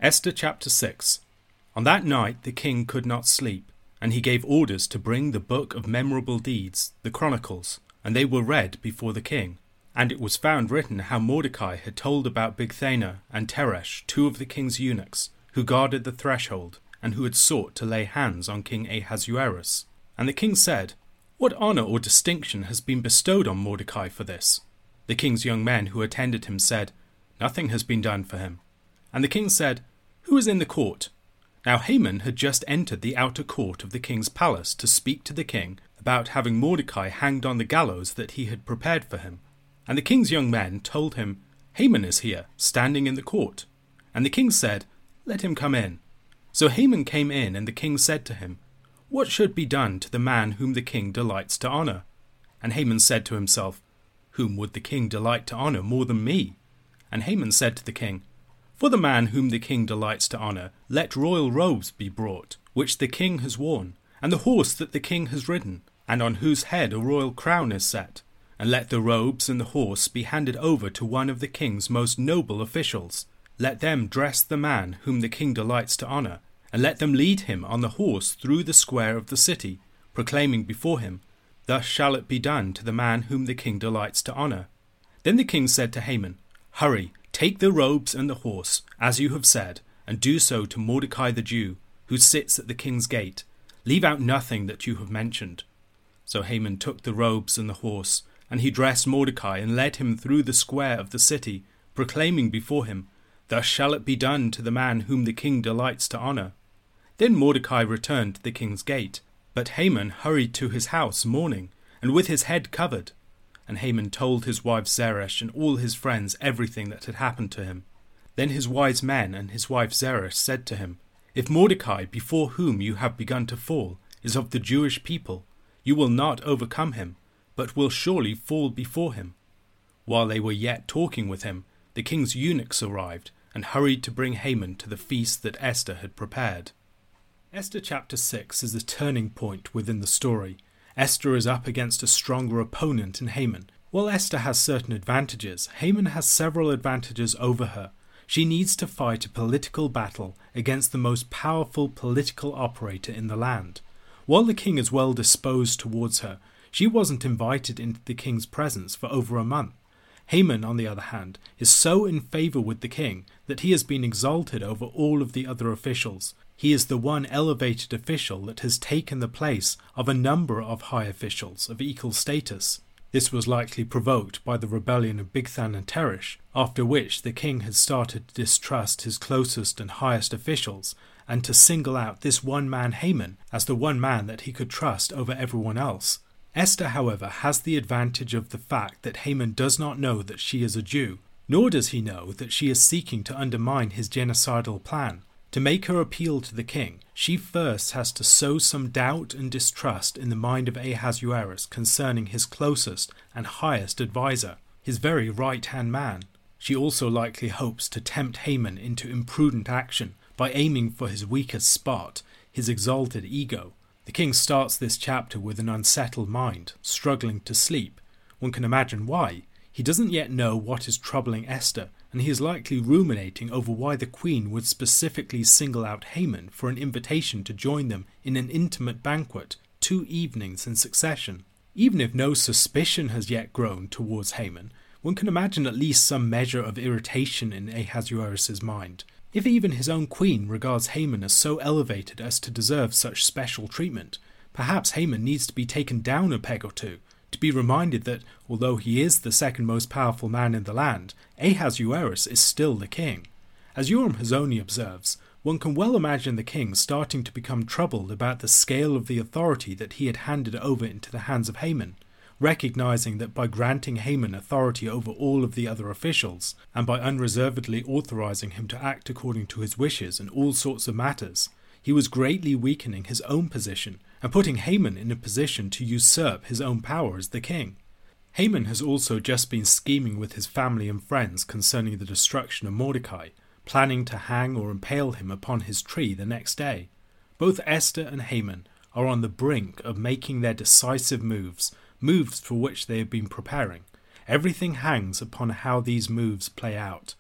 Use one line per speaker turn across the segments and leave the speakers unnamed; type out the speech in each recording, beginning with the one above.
Esther chapter 6. On that night the king could not sleep, and he gave orders to bring the book of memorable deeds, the Chronicles, and they were read before the king. And it was found written how Mordecai had told about Bigthana and Teresh, two of the king's eunuchs, who guarded the threshold, and who had sought to lay hands on King Ahasuerus. And the king said, "What honour or distinction has been bestowed on Mordecai for this?" The king's young men who attended him said, "Nothing has been done for him." And the king said, "Who is in the court?" Now Haman had just entered the outer court of the king's palace to speak to the king about having Mordecai hanged on the gallows that he had prepared for him. And the king's young men told him, "Haman is here, standing in the court." And the king said, "Let him come in." So Haman came in, and the king said to him, "What should be done to the man whom the king delights to honour?" And Haman said to himself, "Whom would the king delight to honour more than me?" And Haman said to the king, "For the man whom the king delights to honour, let royal robes be brought, which the king has worn, and the horse that the king has ridden, and on whose head a royal crown is set. And let the robes and the horse be handed over to one of the king's most noble officials. Let them dress the man whom the king delights to honour, and let them lead him on the horse through the square of the city, proclaiming before him, 'Thus shall it be done to the man whom the king delights to honour.'" Then the king said to Haman, "Hurry, take the robes and the horse, as you have said, and do so to Mordecai the Jew, who sits at the king's gate. Leave out nothing that you have mentioned." So Haman took the robes and the horse, and he dressed Mordecai and led him through the square of the city, proclaiming before him, "Thus shall it be done to the man whom the king delights to honour." Then Mordecai returned to the king's gate, but Haman hurried to his house mourning, and with his head covered. And Haman told his wife Zeresh and all his friends everything that had happened to him. Then his wise men and his wife Zeresh said to him, "If Mordecai, before whom you have begun to fall, is of the Jewish people, you will not overcome him, but will surely fall before him." While they were yet talking with him, the king's eunuchs arrived, and hurried to bring Haman to the feast that Esther had prepared. Esther chapter 6 is a turning point within the story. Esther is up against a stronger opponent in Haman. While Esther has certain advantages, Haman has several advantages over her. She needs to fight a political battle against the most powerful political operator in the land. While the king is well disposed towards her, she wasn't invited into the king's presence for over a month. Haman, on the other hand, is so in favour with the king that he has been exalted over all of the other officials. He is the one elevated official that has taken the place of a number of high officials of equal status. This was likely provoked by the rebellion of Bigthana and Teresh, after which the king had started to distrust his closest and highest officials, and to single out this one man Haman as the one man that he could trust over everyone else. Esther, however, has the advantage of the fact that Haman does not know that she is a Jew, nor does he know that she is seeking to undermine his genocidal plan. To make her appeal to the king, she first has to sow some doubt and distrust in the mind of Ahasuerus concerning his closest and highest advisor, his very right-hand man. She also likely hopes to tempt Haman into imprudent action by aiming for his weakest spot, his exalted ego. The king starts this chapter with an unsettled mind, struggling to sleep. One can imagine why. He doesn't yet know what is troubling Esther, and he is likely ruminating over why the queen would specifically single out Haman for an invitation to join them in an intimate banquet 2 evenings in succession. Even if no suspicion has yet grown towards Haman, one can imagine at least some measure of irritation in Ahasuerus' mind. If even his own queen regards Haman as so elevated as to deserve such special treatment, perhaps Haman needs to be taken down a peg or two, to be reminded that, although he is the second most powerful man in the land, Ahasuerus is still the king. As Yoram Hazoni observes, one can well imagine the king starting to become troubled about the scale of the authority that he had handed over into the hands of Haman, recognizing that by granting Haman authority over all of the other officials, and by unreservedly authorizing him to act according to his wishes in all sorts of matters, he was greatly weakening his own position and putting Haman in a position to usurp his own power as the king. Haman has also just been scheming with his family and friends concerning the destruction of Mordecai, planning to hang or impale him upon his tree the next day. Both Esther and Haman are on the brink of making their decisive moves for which they have been preparing. Everything hangs upon how these moves play out.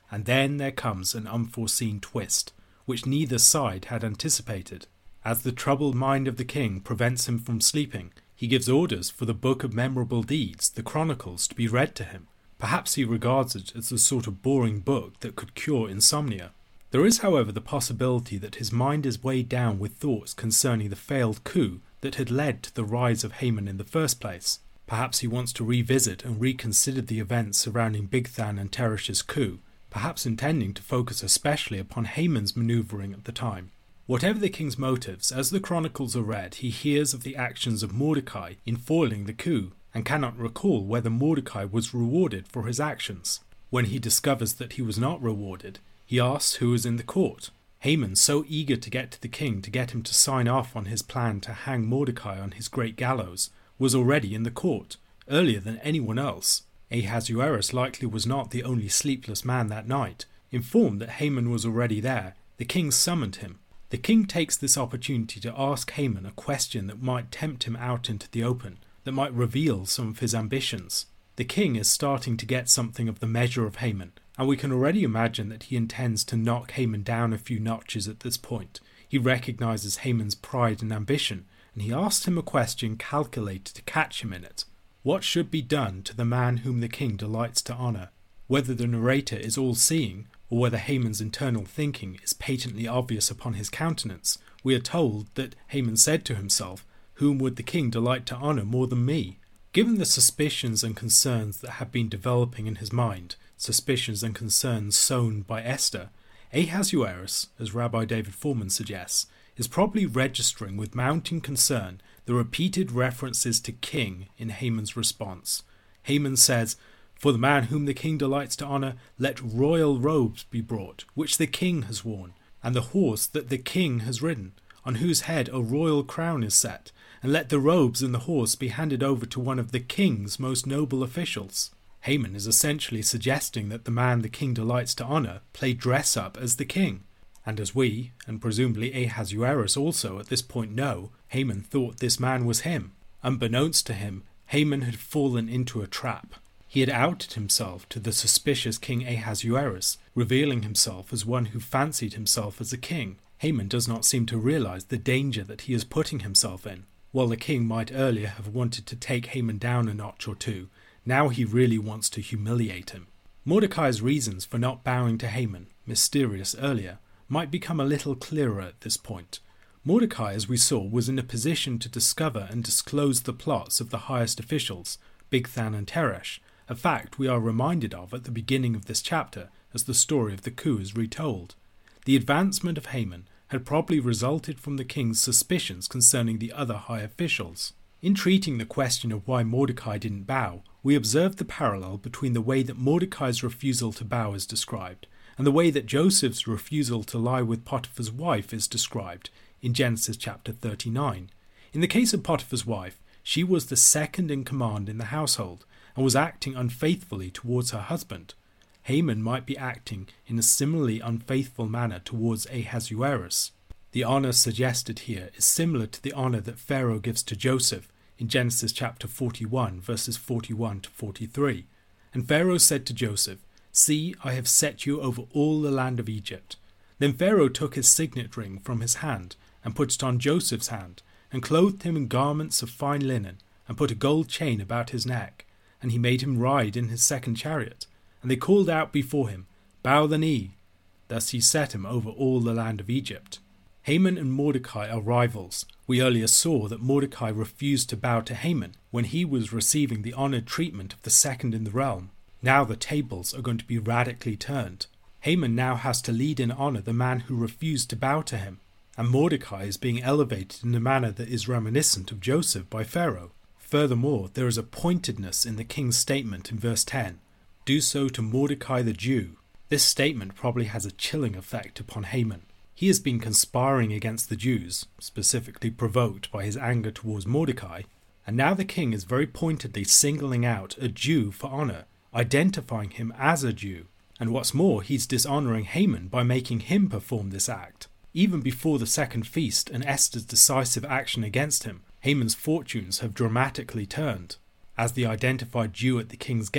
And then there comes an unforeseen twist, which neither side had anticipated. As the troubled mind of the king prevents him from sleeping, he gives orders for the Book of Memorable Deeds, the Chronicles, to be read to him. Perhaps he regards it as the sort of boring book that could cure insomnia. There is, however, the possibility that his mind is weighed down with thoughts concerning the failed coup that had led to the rise of Haman in the first place. Perhaps he wants to revisit and reconsider the events surrounding Bigthan and Teresh's coup, perhaps intending to focus especially upon Haman's manoeuvring at the time. Whatever the king's motives, as the Chronicles are read, he hears of the actions of Mordecai in foiling the coup, and cannot recall whether Mordecai was rewarded for his actions. When he discovers that he was not rewarded, he asks who is in the court. Haman, so eager to get to the king to get him to sign off on his plan to hang Mordecai on his great gallows, was already in the court, earlier than anyone else. Ahasuerus likely was not the only sleepless man that night. Informed that Haman was already there, the king summoned him. The king takes this opportunity to ask Haman a question that might tempt him out into the open, that might reveal some of his ambitions. The king is starting to get something of the measure of Haman, and we can already imagine that he intends to knock Haman down a few notches at this point. He recognizes Haman's pride and ambition, and he asks him a question calculated to catch him in it. What should be done to the man whom the king delights to honor? Whether the narrator is all-seeing, or whether Haman's internal thinking is patently obvious upon his countenance, we are told that Haman said to himself, "Whom would the king delight to honor more than me?" Given the suspicions and concerns that have been developing in his mind, suspicions and concerns sown by Esther, Ahasuerus, as Rabbi David Foreman suggests, is probably registering with mounting concern the repeated references to king in Haman's response. Haman says, "For the man whom the king delights to honor, let royal robes be brought, which the king has worn, and the horse that the king has ridden, on whose head a royal crown is set, and let the robes and the horse be handed over to one of the king's most noble officials." Haman is essentially suggesting that the man the king delights to honor play dress-up as the king. And as we, and presumably Ahasuerus also at this point know, Haman thought this man was him. Unbeknownst to him, Haman had fallen into a trap. He had outed himself to the suspicious King Ahasuerus, revealing himself as one who fancied himself as a king. Haman does not seem to realize the danger that he is putting himself in. While the king might earlier have wanted to take Haman down a notch or two, now he really wants to humiliate him. Mordecai's reasons for not bowing to Haman, mysterious earlier, might become a little clearer at this point. Mordecai, as we saw, was in a position to discover and disclose the plots of the highest officials, Bigthan and Teresh, a fact we are reminded of at the beginning of this chapter as the story of the coup is retold. The advancement of Haman had probably resulted from the king's suspicions concerning the other high officials. In treating the question of why Mordecai didn't bow, we observe the parallel between the way that Mordecai's refusal to bow is described and the way that Joseph's refusal to lie with Potiphar's wife is described in Genesis chapter 39. In the case of Potiphar's wife, she was the second in command in the household and was acting unfaithfully towards her husband. Haman might be acting in a similarly unfaithful manner towards Ahasuerus. The honor suggested here is similar to the honor that Pharaoh gives to Joseph in Genesis chapter 41, verses 41 to 43. And Pharaoh said to Joseph, "See, I have set you over all the land of Egypt." Then Pharaoh took his signet ring from his hand and put it on Joseph's hand, and clothed him in garments of fine linen, and put a gold chain about his neck. And he made him ride in his second chariot. And they called out before him, "Bow the knee." Thus he set him over all the land of Egypt. Haman and Mordecai are rivals. We earlier saw that Mordecai refused to bow to Haman when he was receiving the honored treatment of the second in the realm. Now the tables are going to be radically turned. Haman now has to lead in honor the man who refused to bow to him, and Mordecai is being elevated in a manner that is reminiscent of Joseph by Pharaoh. Furthermore, there is a pointedness in the king's statement in verse 10. "Do so to Mordecai the Jew." This statement probably has a chilling effect upon Haman. He has been conspiring against the Jews, specifically provoked by his anger towards Mordecai, and now the king is very pointedly singling out a Jew for honor, identifying him as a Jew. And what's more, he's dishonoring Haman by making him perform this act. Even before the second feast and Esther's decisive action against him, Haman's fortunes have dramatically turned. As the identified Jew at the king's gate,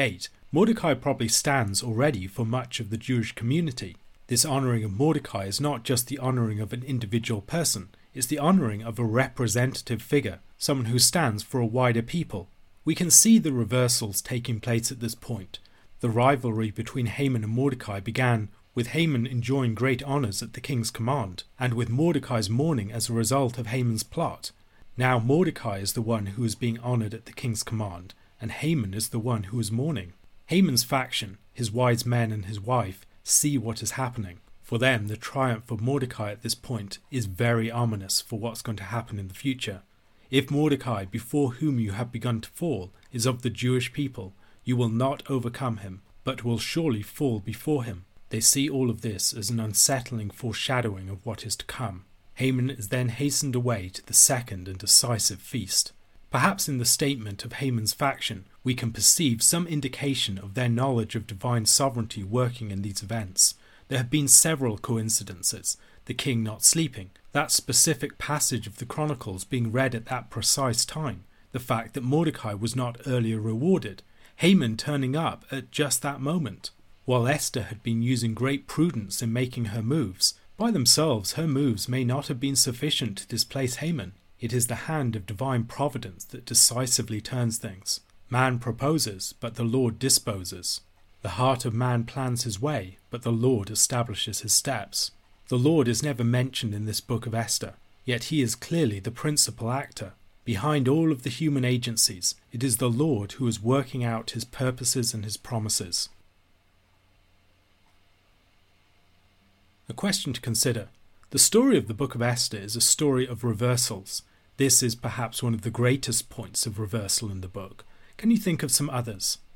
Mordecai probably stands already for much of the Jewish community. This honouring of Mordecai is not just the honouring of an individual person, it's the honouring of a representative figure, someone who stands for a wider people. We can see the reversals taking place at this point. The rivalry between Haman and Mordecai began with Haman enjoying great honours at the king's command, and with Mordecai's mourning as a result of Haman's plot. Now Mordecai is the one who is being honoured at the king's command, and Haman is the one who is mourning. Haman's faction, his wise men and his wife, see what is happening. For them, the triumph of Mordecai at this point is very ominous for what's going to happen in the future. If Mordecai, before whom you have begun to fall, is of the Jewish people, you will not overcome him, but will surely fall before him. They see all of this as an unsettling foreshadowing of what is to come. Haman is then hastened away to the second and decisive feast. Perhaps in the statement of Haman's faction, we can perceive some indication of their knowledge of divine sovereignty working in these events. There have been several coincidences, the king not sleeping, that specific passage of the Chronicles being read at that precise time, the fact that Mordecai was not earlier rewarded, Haman turning up at just that moment. While Esther had been using great prudence in making her moves, by themselves her moves may not have been sufficient to displace Haman. It is the hand of divine providence that decisively turns things. Man proposes, but the Lord disposes. The heart of man plans his way, but the Lord establishes his steps. The Lord is never mentioned in this book of Esther, yet he is clearly the principal actor. Behind all of the human agencies, it is the Lord who is working out his purposes and his promises. A question to consider. The story of the book of Esther is a story of reversals. This is perhaps one of the greatest points of reversal in the book. Can you think of some others?